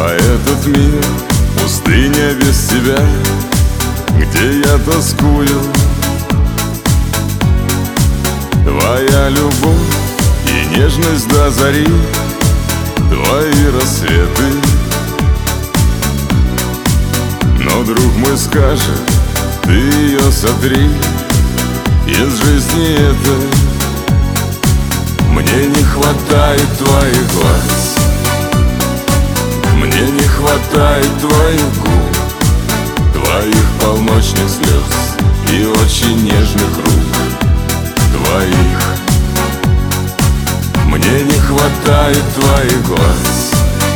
А этот мир — пустыня без тебя, где я тоскую. Твоя любовь и нежность до зари, твои рассветы. Но друг мой скажет: ты ее сотри из жизни этой. Мне не хватает твоих глаз, мне не хватает твоих губ, твоих полночных слез и очень нежных рук твоих. Мне не хватает твоих глаз,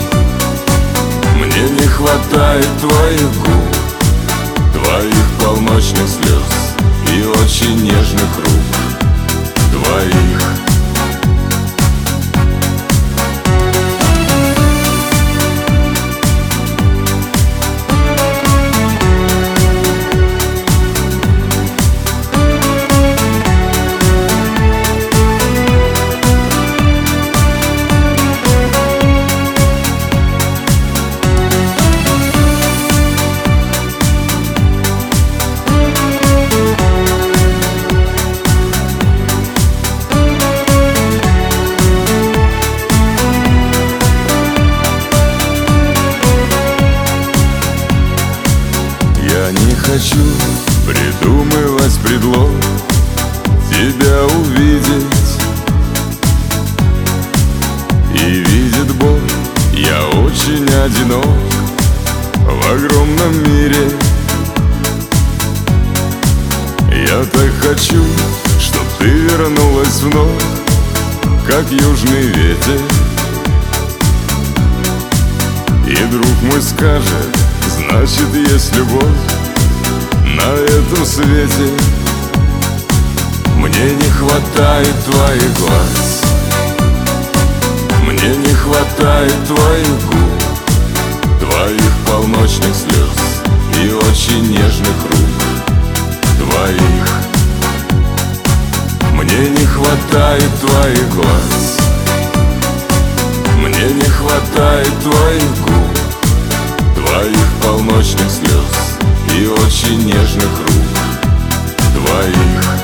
мне не хватает твоих губ, твоих полночных слез и очень нежных рук твоих. Я не хочу придумывать предлог тебя увидеть. И видит Бог, я очень одинок в огромном мире. Я так хочу, чтоб ты вернулась вновь, как южный ветер. И друг мой скажет: значит, есть любовь на этом свете. Мне не хватает твоих глаз, мне не хватает твоих губ, твоих полночных слез и очень нежных рук твоих. Мне не хватает твоих глаз, мне не хватает твоих губ, твоих полночных слез и очень нежных рук твоих.